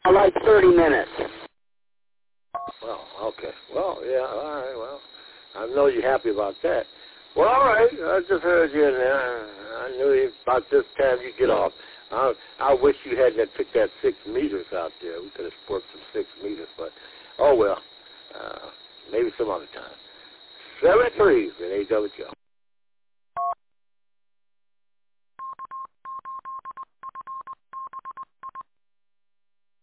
Like 30 minutes. Well, okay. Well, yeah, all right, well, I know you're happy about that. Well, all right, I just heard you in there. I knew about this time you get off. I wish you hadn't took that 6 meters out there. We could have worked some 6 meters, but, oh, well, maybe some other time. 73 for AWJ.